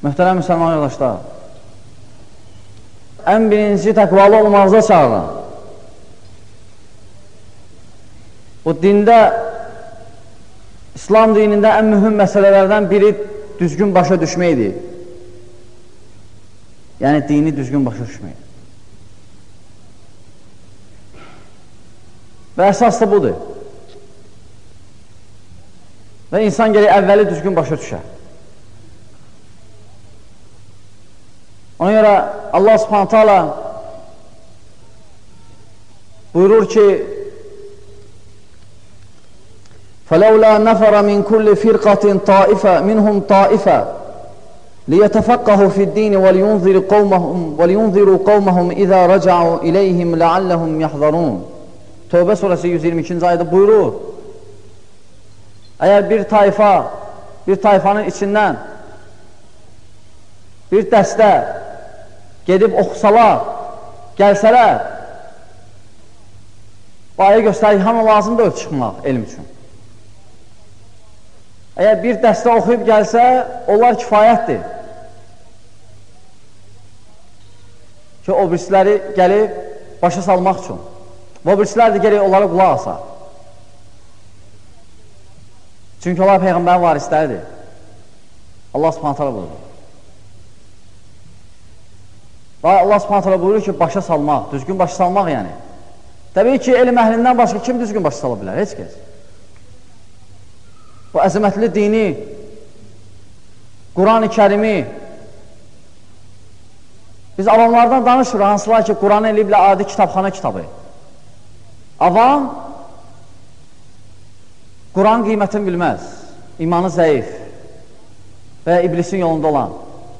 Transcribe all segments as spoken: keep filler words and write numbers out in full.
Möhtərəm müsəlman yoldaşlar, ən birinci təqvalı olmağıza çağıran, bu dində, İslam dinində ən mühüm məsələlərdən biri düzgün başa düşməkdir. Yəni, dini düzgün başa düşmək. Və əsas da budur. Və insan gələk əvvəli düzgün başa düşər. Ona görə Allah subhanətə alə buyurur ki, فَلَوْلَا نَفَرَ مِنْ كُلِّ فِرْقَةٍ طَائِفَةٍ مِنْهُمْ طَائِفَةٍ لِيَتَفَقَّهُوا فِي الدِّينِ وَلِيُنْذِرُوا قَوْمَهُمْ وَلِيُنْذِرُوا قَوْمَهُمْ إِذَا رَجَعُوا إِلَيْهِمْ لَعَلَّهُمْ يَحْذَرُونَ Tövbə surəsi yüz iyirmi ikinci ayda buyurur, əgər bir tayfa, bir tayfanın içindən bir dəstə gedib oxusalar, gəlsələr, bu ayə göstərir, hamı lazımdır çıxmaq elm üçün. Əgər bir dəstə oxuyub gəlsə, onlar kifayətdir ki, o birisləri gəlib başa salmaq üçün. Və o birisilər də gəlib onlara qulaq asa. Çünki onlar Peyğəmbərin varisləridir. Allah subhanət hələ buyurur. Və Allah subhanət hələ buyurur ki, başa salmaq, düzgün başa salmaq yəni. Təbii ki, elm əhlindən başqa kim düzgün başa sala bilər? Heç kəs. Bu əzəmətli dini, Quran-ı Kərimi, biz avamlardan danışırıq, hansılar ki, Quran eliblə adi kitabxana kitabı. Avam Quran qiymətini bilməz, imanı zəif və iblisin yolunda olan.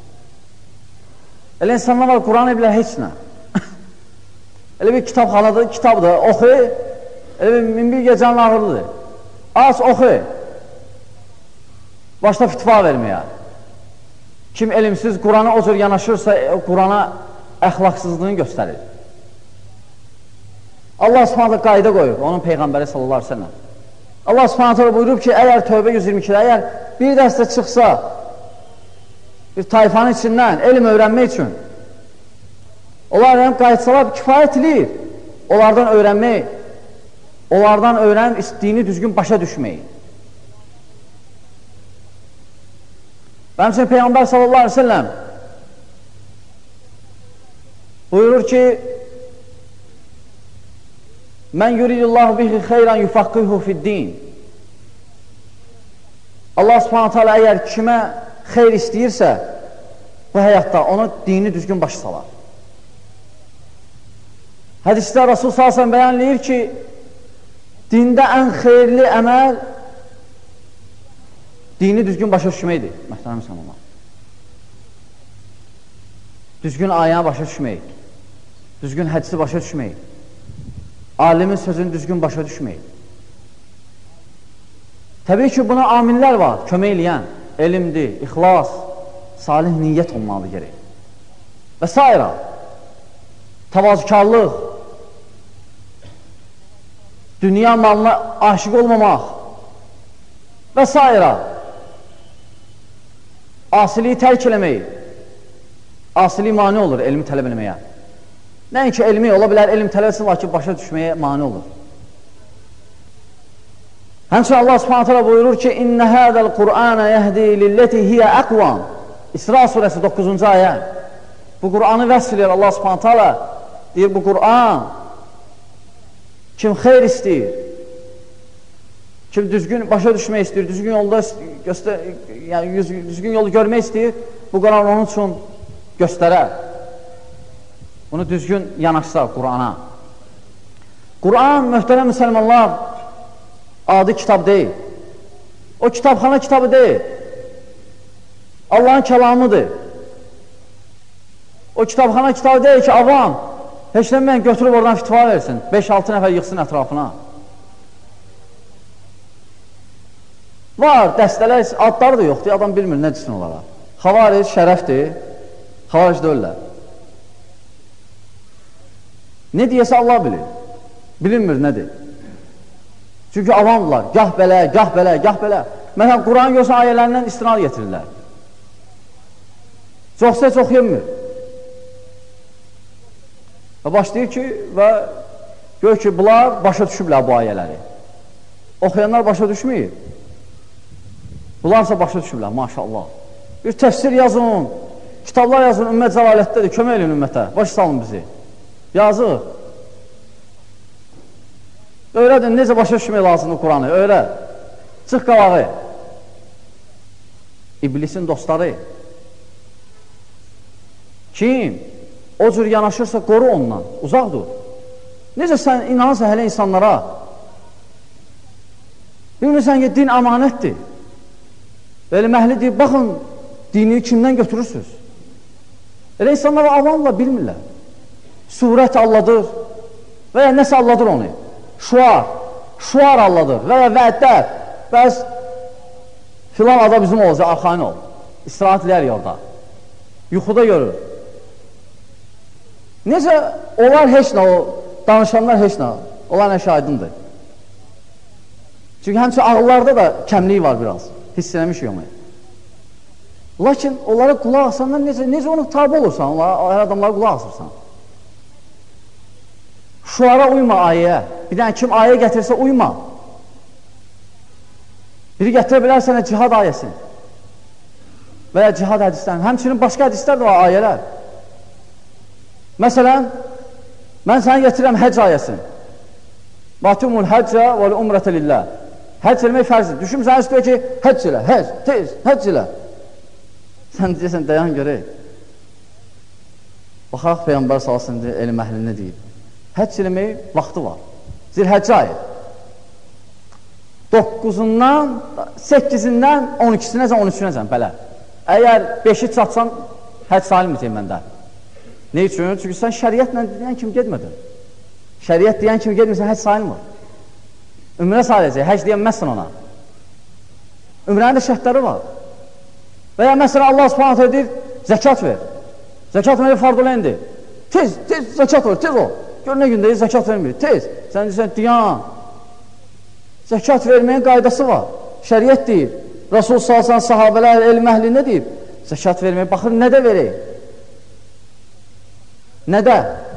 Elə insanlar var, Quran eliblə heç nə. Elə bir kitabxanadır, kitabdır, oxu, elə bir minbir gecənin ağırlıdır. Aç, oxu. Başda fitva verməyə. Kim elmsiz Qurana o cür yanaşırsa, Qurana əxlaqsızlığını göstərir. Allah subhanətə qayda qoyur, onun Peyğəmbəri sallallahu aleyhi ve sellem. Allah subhanətə buyurub ki, əgər Tövbə yüz iyirmi ikidə, əgər bir dəstə çıxsa, bir tayfanın içindən elm öyrənmək üçün, onlar həm qayıtsalar kifayət edir, onlardan öyrənmək, onlardan öyrənib istəyini düzgün başa düşmək. Həmçinin Peyğəmbər sallallahu aleyhi ve sellem buyurur ki, Mən yuridullahu bihi xeyran yufaqqihu fid-din. Allah subhanətə alə əgər kimə xeyr istəyirsə, bu həyatda onu dini düzgün başa salar. Hədisdə Rasul sallallahu aleyhi ve sellem bəyanlayır ki, dində ən xeyirli əməl dini düzgün başa düşməkdir, məhtərəm insanlar. Düzgün ayəni başa düşmək, düzgün hədisi başa düşmək, alimin sözünü düzgün başa düşmək. Təbii ki, buna amillər var, kömək eləyən, elmdir, ixlas, salih niyyət olmalı gerək. Və s. Təvazükarlıq, dünya malına aşıq olmamaq və s. Asiliyi tərk eləmək, asiliyi mani olur elmi tələb eləməyə. Nəinki elmi ola bilər, elm tələb etsin, lakin başa düşməyə mani olur. Həmçinin Allah subhanətə alə buyurur ki, İnnə hədəl Qur'anə yəhdi lilləti hiyə əqvan. İsra surəsi doqquzuncu ayə. Bu Qur'anı vəsf edir Allah subhanətə alə. Deyir, bu Qur'an kim xeyr istəyir, kim düzgün başa düşmək istəyir, düzgün yolda göstər, yəni, düzgün yolu görmək istəyir, bu Qur'an onun üçün göstərər. Bunu düzgün yanaşsa Qur'ana. Qur'an, möhtərəm müsəlmanlar, adi kitab deyil. O kitabxana kitabı deyil. Allahın kəlamıdır. O kitabxana kitabı deyil ki, avam, heç nə mən götürüb oradan fitva versin, beş altı nəfər yıxsın ətrafına. Var, dəstələr, adları da yoxdur, adam bilmir nə desin onlara. Xavaric şərəfdir, xavaric deyirlər. Ne deyəsə Allah bilir. Bilinmir nədir. Çünki avamdırlar. Gah belə, gah belə, gah belə. Məsələn, Quran görsən ayələrindən istinad getirirlər. Çoxsa heç oxuyamır. Və başlayır ki, və gör ki, bunlar başa düşüblər bu ayələri. Oxuyanlar başa düşmür. Bunlarsa başa düşüblər, maşallah. Bir təfsir yazın, kitablar yazın, ümmət zəlalətdədir, kömək edin ümmətə, baş salın bizi. Yazıq. Öyrədin, necə başa düşmək lazımdır Quranı, öyrə. Çıx qalağı. İblisin dostları. Kim? O cür yanaşırsa qoru ondan, uzaq dur. Necə sən inanırsan hələ insanlara? Bilmirsən ki, din amanətdir. Elə məhli deyib, baxın, dini kimdən götürürsünüz? Elə insanlar avamla bilmirlər. Surət alladır və ya nəsə alladır onu. Şuar, şuar alladır və ya vədlər. Bəs filan ada bizim olacaq, arxain ol. İstirahat edər yolda. Yuxuda görür. Necə, onlar heç nə, o danışanlar heç nə, onlar nə şahidindir. Çünki həmçə ağıllarda da kəmliyi var biraz, hiss eləmiş yoxmu. Lakin onlara qulaq asandan necə, necə onu tabi olursan, onlara, adamlara qulaq asırsan. Şuara uyma ayəyə. Bir dənə kim ayə gətirsə uyma. Biri gətirə bilər sənə cihad ayəsin. Və ya cihad hədislərini. Həmçinin başqa hədislər də var, ayələr. Məsələn, mən sənə gətirirəm həcc ayəsin. Vatimul həccə və umrətə lillah. Həcc eləmək fərzdir. Düşüm sənə istiyor ki, həcc elə, həcc, tez, həcc elə. Sən deyəsən, dayan görək. Baxaq, Peyğəmbər salsın deyə, elm əhlinə deyib. Həcc eləmək vaxtı var. Zilhəccə ayı. doqquzundan, səkkizindən, on ikisinəcən, on üçünəcən, belə. Əgər beşi çatsan, həcc salimdir məndə. Ne üçün? Çünki sən şəriətlə deyən kimi gedmədin. Şəriət deyən kimi gedmirsən, həcc sayılmır. Ümrə sadəcə, həcc deyənməzsən ona. Ümrənin də şərtləri var. Və ya məsələn, Allah subhanətə deyir, zəkat ver. Zəkat vermək fardulendir. Tez, tez zəkat ver, tez ol. Gör nə gündə zəkat vermir, tez. Sən deyirsən, diyan. Zəkat verməyin qaydası var. Şəriət deyir. Rasul salsan sahabələr, elm əhli nə deyib? Zəkat verməyə baxır, nə də verək? Nədə?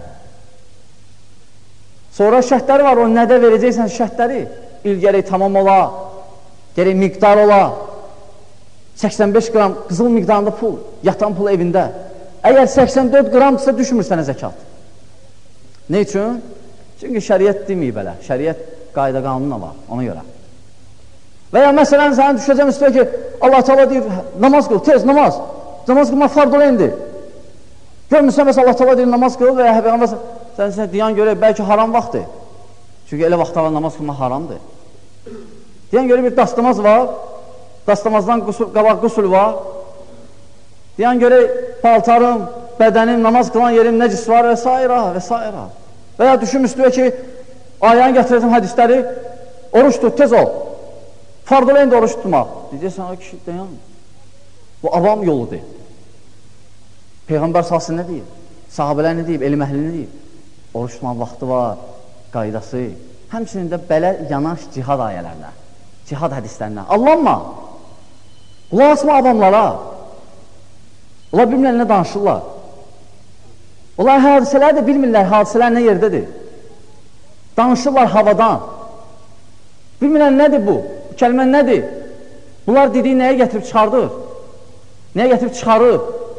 Sonra şərtləri var, o nədə verəcəksən şərtləri. İl gərək tamam ola, gərək miqdar ola. səksən beş qram qızıl miqdarında pul, yatan pul evində. Əgər səksən dörd qramdırsa düşmür sənə zəkat. Ne üçün? Çünki şəriət deməyib belə. Şəriət qayda qanununa var, ona görə. Və ya məsələn, sənə düşəcəm üstə ki, Allah Teala deyir, namaz qıl, tez namaz. Namaz qılmaq farz olayındır. Görmürsən, məsələn, Allah Teala deyir, namaz qıl və ya Peyğəmbər sən sən deyən görək, bəlkə haram vaxtdır. Çünki elə vaxtda namaz qılmaq haramdır. Deyən görək, bir dastamaz var, dastamazdan qusul, qabaq qusul var. Deyən görək, paltarım, bədənim, namaz qılan yerim, nəcis var və s. və s. Və ya düşüm üstüyə ki, ayəni gətirəcəm hədisləri, oruç tut, tez ol. Fardolayın da oruç tutmaq. Deyəcəksən, o kişi dayan. Bu avam yoludur. Peyğəmbər salsın nə deyib? Sahabələr nə deyib? Elm əhli nə deyib? Oruç tutmaq vaxtı var, qaydası. Həmçinin də belə yanaş cihad ayələrinə, cihad hədislərinə. Allanma. Qulaq asma adamlara. Onlar bilmirlər nə danışırlar. Onlar hadisələr də bilmirlər, hadisələr nə yerdədir. Danışırlar havadan. Bilmirlər nədir bu? Bu kəlmə nədir? Bunlar dediyi nəyə gətirib çıxardır? Nəyə gətirib çıxarır?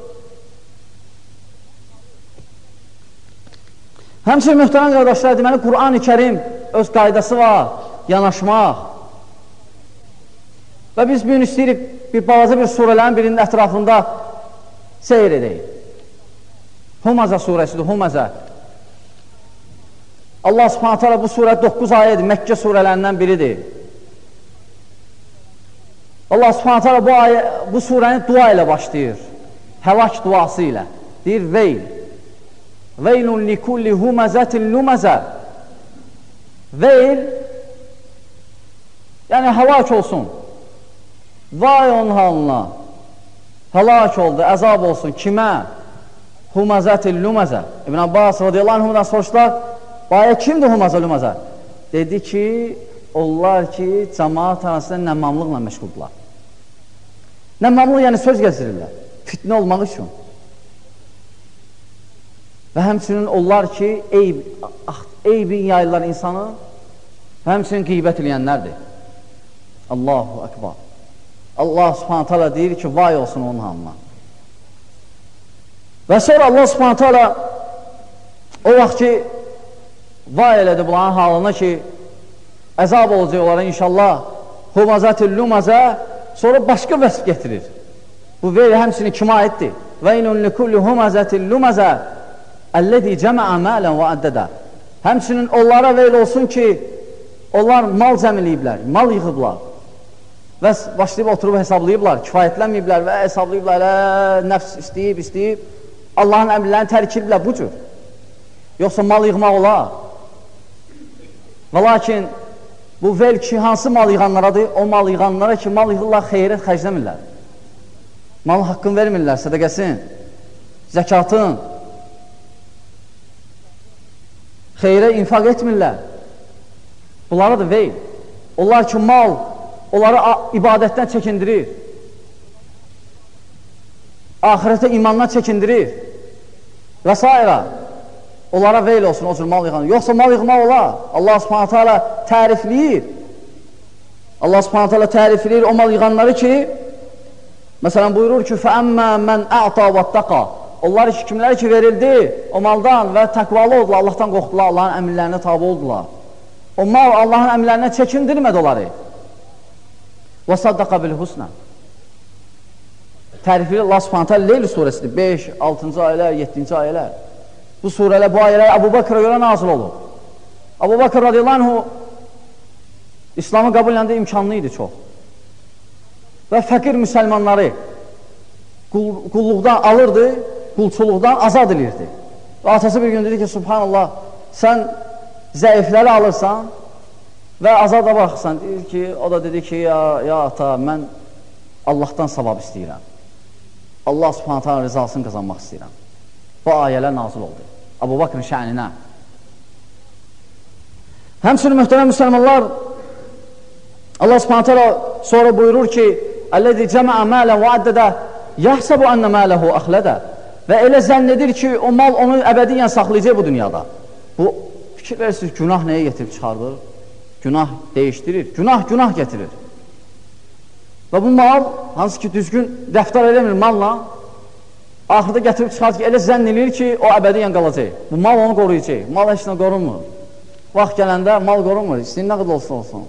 Həmçinin möhtərəm qardaşlar, deməli, Qur'an-ı Kərim öz qaydası var, yanaşmaq. Və biz bugün istəyirik bir balaca bir surələrin birinin ətrafında seyr edək. Humaza surəsidir, Humaza. Allah subhanətə alə bu surə doqquz ayədir, Məkkə surələrindən biridir. Allah subhanətə alə bu, ayə, bu surəni dua ilə başlayır, həlak duası ilə. Deyir, veyl. Veylun likulli humazətin lumazə. Veyl, yəni həlak olsun. Vay onun halına. Həlak oldu, əzab olsun. Kimə? Humazətin lumazə. İbn Abbas radiyallahu anhudan soruşlar, baya kimdir humazə lumazə? Dedi ki, onlar ki, cəmaat arasında nəmmamlıqla məşğuldurlar. Nəmmamlıq yəni söz gəzirirlər, fitnə olmaq üçün. və həmçinin onlar ki, eyb, eybin yayırlar insanı və həmçinin qeybət eləyənlərdir. Allahu Ekber. Allah Subhanahu Teala deyir ki, vay olsun onun halına. Və sonra Allah Subhanahu Teala o vaxt ki, vay elədi bunların halına ki, əzab olacaq onlara inşallah, humazatül lumazə, sonra başqa vəsf getirir. Bu veyl həmsini kima aiddir. Veynun likulli humazatül lumazə, əlləzi cəməə mələn və əddədə. Həmsinin onlara veyl olsun ki, onlar mal cəmiliyiblər, mal yığıblar və başlayıb oturub hesablayıblar, kifayətlənməyiblər və hesablayıblar, ə, nəfs istəyib, istəyib, Allahın əmrlərini tərk ediblər bu cür. Yoxsa mal yığmaq olar. Və lakin bu vel ki, hansı mal yığanlaradır? O mal yığanlara ki, mal yığırlar, xeyrət xərcləmirlər. Mal haqqını vermirlər, sədəqəsin, zəkatın, xeyrə infaq etmirlər. Bunlara da veyl. Onlar ki, mal onları ibadətdən çəkindirir. Ahirətə imandan çəkindirir. Və s. Onlara veyl olsun, o cür mal yığanır. Yoxsa mal yığmaq olar. Allah Subhanahu Teala tərifləyir. Allah Subhanahu Teala tərifləyir o mal yığanları ki, məsələn buyurur ki, فَأَمَّا مَنْ أَعْطَى وَاتَّقَى. Onlar ki, kimlər ki verildi o maldan və təqvalı oldular, Allahdan qorxdular, Allahın əmirlərinə tabi oldular. O mal Allahın əmirlərinə çəkindirmədi onları. وَصَدَّقَ بِالْحُسْنَى. Tərifli Allah Subhanahu Teala Leyl surəsidir. beş, altıncı ayələr, yeddinci ayələr. Bu surələr, bu ayələr Əbu Bəkrə görə nazil olur. Əbu Bəkr radiyallahu anhu İslamı qəbul edəndə imkanlı idi çox. Və fəqir müsəlmanları qul, qulluqdan alırdı, qulçuluqdan azad edirdi. Və atası bir gün dedi ki, subhanallah, sən zəifləri alırsan və azada baxırsan. Deyir ki, o da dedi ki, ya, ya ata, mən Allahdan savab istəyirəm. Allah Subhanahu Teala rızasını qazanmaq istəyirəm. Bu ayələr nazil oldu. Əbu Bəkrın şəninə. Həmçinin mühtərəm müsəlmanlar, Allah Subhanahu Teala sonra buyurur ki, Əlləzi cəməə mələn və əddədə yəhsəbu ənə mələhu əxlədə. Və elə zənn edir ki, o mal onu əbədiyyən saxlayacaq bu dünyada. Bu, fikir verirsiniz, günah nəyə getirib çıxardır? Günah dəyişdirir, günah günah getirir. Və bu mal, hansı ki düzgün rəftar eləmir malla, axırda gətirib çıxardır ki, elə zənn edir ki, o əbədiyyən qalacaq. Bu mal onu qoruyacaq, mal heç nə qorunmur. Vaxt gələndə mal qorunmur, istəyir nə qədər olsun olsun.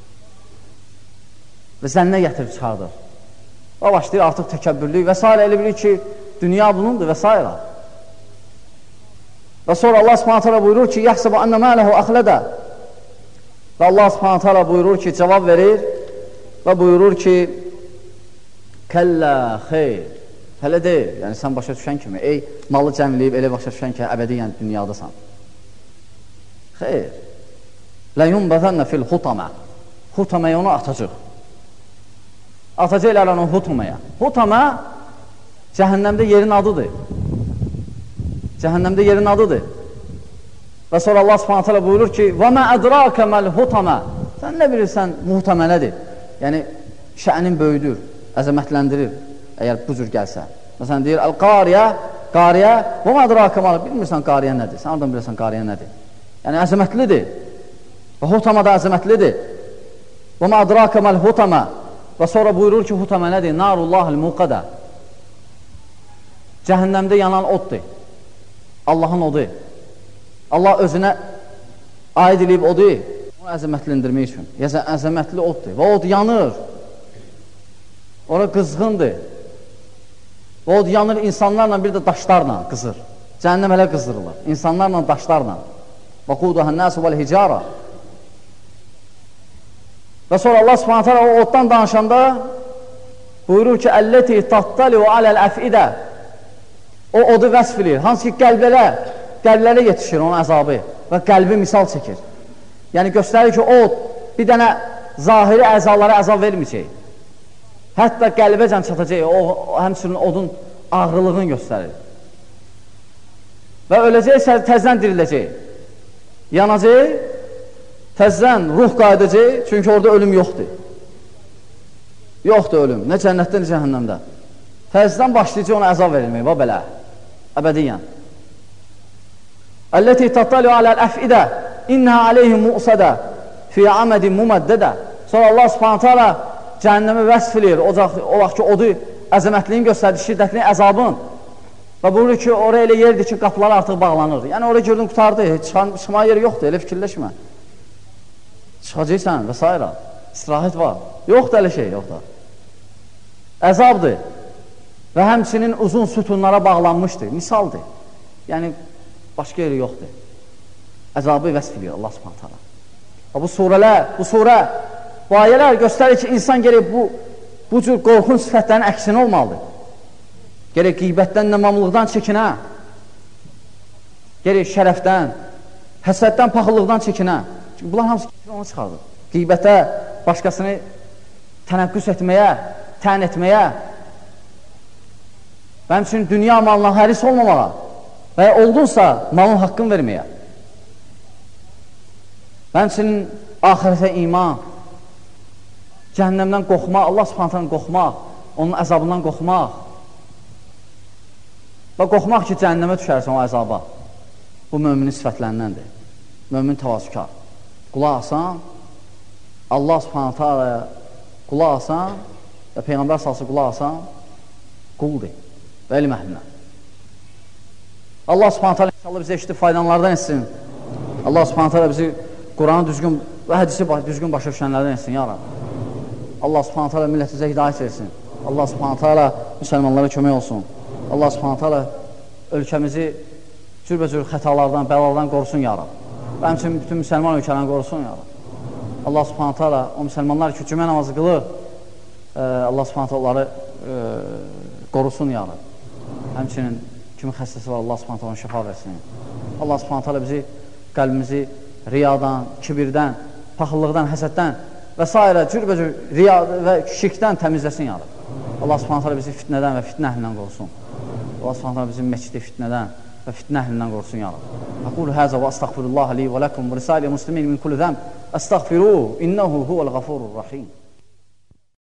Və zənnə gətirib çıxardır. Və başlayır artıq təkəbbürlük və s. elə bilir ki, dünya bunundur və s. Və sonra Allah Subhanahu Teala buyurur ki, yəhsəbu ənə mələhu əxlədə. Və Allah Subhanahu Teala buyurur ki, cavab verir və buyurur ki, kəllə xeyr. Hələ deyil, yəni sən başa düşən kimi, ey malı cəmləyib elə başa düşən ki, əbədiyyən dünyadasan. Xeyr. Ləyunbəzənnə fil xutamə. Xutaməyə onu atacaq. Atacaqlar onu hutamaya. Hutama cəhənnəmdə yerin adıdır. Cəhənnəmdə yerin adıdır. Və sonra Allah Subhanahu Teala buyurur ki, və mə ədraka məl hutama. Sən nə bilirsən, hutama nədir? Yəni, şənin böyüdür, əzəmətləndirir, əgər bu cür gəlsə. Məsələn, deyir, əl-qariyə, qariyə, və mə ədraka məl, bilmirsən qariyə nədir? Sən oradan bilirsən qariyə nədir? Yəni, əzəmətlidir. Və hutama da əzəmətlidir. Və mə ədraka məl hutama. Və sonra buyurur ki, hutama nədir? Narullahil muqadə. Cəhənnəmdə yanan oddur. Allahın odu. Allah özünə aid edib odu. Onu əzəmətləndirmək üçün. Yəni, əzəmətli oddur. Və od yanır. Ora qızğındır. Və od yanır insanlarla, bir də daşlarla qızır. Cəhənnəm elə qızdırılır. İnsanlarla, daşlarla. Və quduhən nəsu vəl hicara. Və sonra Allah Subhanahu Teala o oddan danışanda buyurur ki, əlləti tattali və aləl əfidə. O odu vəsf edir. Hansı ki, qəlblərə, qəlblərə yetişir onun əzabı və qəlbi misal çəkir. Yəni, göstərir ki, od bir dənə zahiri əzalara əzab verməyəcək. Hətta qəlbəcən çatacaq, o, o həmçinin odun ağrılığını göstərir. Və öləcək, təzdən diriləcək. Yanacaq, təzdən ruh qayıdacaq, çünki orada ölüm yoxdur. Yoxdur ölüm, nə cənnətdə, nə cəhənnəmdə. Təzdən başlayacaq ona əzab verilmək, və belə, əbədiyyən. Əlləti tattaliu aləl əfidə innəhə aleyhim mu'sədə fi amədin muməddədə. Sonra Allah subhanətə alə cəhənnəmi vəsf eləyir, o vaxt ki, odu əzəmətliyin göstərdi, şiddətlinin əzabın. Və buyurur ki, oraya elə yerdir ki, qapılar artıq bağlanır. Yəni, oraya gördün, qutardı, çıxma yeri yoxdur, elə fikirləşmə. Çıxacaqsan və s. İstirahət var. Yoxdur, elə şey, yoxdur. Əzabdır və həmçinin uzun sütunlara bağlanmışdır, misaldır. Yəni, başqa yeri yoxdur. Əzabı vəsf edir Allah subhanətə alə. Bu surələr, bu surə, bu ayələr göstərir ki, insan gerək bu, bu cür qorxun sifətlərin əksini olmalıdır. Gerək qeybətdən, nəmamlıqdan çəkinə, gerək şərəfdən, həsəddən, paxıllıqdan çəkinə. Çünki bunlar hamısı onu çıxardır. Qeybətə, başqasını tənəqqüs etməyə, tən etməyə və həmçinin dünya malına həris olmamağa və ya oldunsa malın haqqını verməyə və həmçinin ahirətə iman, cəhənnəmdən qorxmaq, Allah subhanətdən qorxmaq, onun əzabından qorxmaq və qorxmaq ki, cəhənnəmə düşərsən o əzaba. Bu, möminin sifətlərindəndir. Mömin təvazükar. Qulaq asan, Allah subhanətə aləyə qulaq asan və Peyğəmbər salsı qulaq asan, quldur və elm əhlindən. Allah subhanətə alə inşallah bizə eşitib faydanlardan etsin. Allah subhanətə alə bizi Quranı düzgün və hədisi düzgün başa düşənlərdən etsin, ya Rabbi. Allah subhanətə alə millətimizə hidayət versin. Allah subhanətə alə müsəlmanlara kömək olsun. Allah subhanətə alə ölkəmizi cürbəcür xətalardan, bəlalardan qorusun, ya Rabbi. Və həmçinin bütün müsəlman ölkələrini qorusun, ya Rabbi. Allah subhanətə alə o müsəlmanlar ki, cümə namazı qılır, Allah subhanətə onları qorusun, ya Rabbi. Həmçinin kimin xəstəsi var, Allah subhanətə onu şəfa versin. Allah subhanətə alə bizi, qəlbimizi riyadan, kibirdən, paxıllıqdan, həsəddən və s. cürbəcür riya və şirkdən təmizləsin, ya Rabbi. Allah subhanətə alə bizi fitnədən və fitnə əhlindən qorusun. Allah subhanətə alə bizi məscidi fitnədən və fitnə əhlindən qorusun, ya Rabbi. Aqulu həzə və astəğfirullah li və ləkum və risali muslimin min kulli zəmb. Əstəğfiruhu, innəhu huvəl-ğafurur-rahim.